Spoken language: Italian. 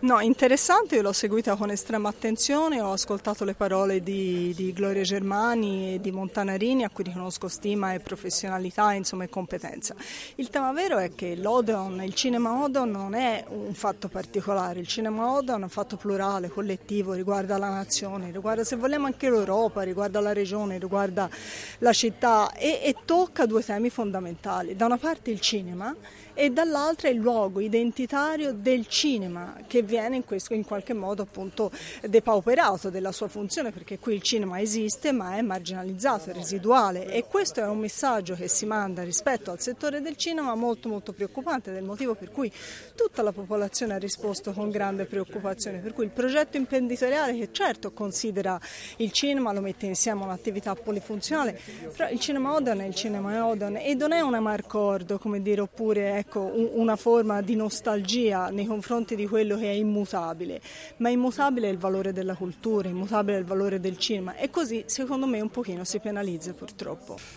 No, interessante, io l'ho seguita con estrema attenzione, ho ascoltato le parole di Gloria Germani e di Montanarini, a cui riconosco stima e professionalità, insomma, e competenza. Il tema vero è che l'Odeon, il cinema Odeon non è un fatto particolare, il cinema Odeon è un fatto plurale, collettivo, riguarda la nazione, riguarda, se vogliamo, anche l'Europa, riguarda la regione, riguarda la città e tocca due temi fondamentali. Da una parte il cinema e dall'altra il luogo identitario del cinema, che viene in qualche modo appunto depauperato della sua funzione, perché qui il cinema esiste ma è marginalizzato, è residuale, e questo è un messaggio che si manda rispetto al settore del cinema molto molto preoccupante, del motivo per cui tutta la popolazione ha risposto con grande preoccupazione, per cui il progetto imprenditoriale, che certo considera il cinema, lo mette insieme a un'attività polifunzionale, però il cinema Odeon è il cinema Odeon e non è una marcordo, come dire, oppure una forma di nostalgia nei confronti di quello che è immutabile, ma immutabile è il valore della cultura, immutabile è il valore del cinema, e così secondo me un pochino si penalizza, purtroppo.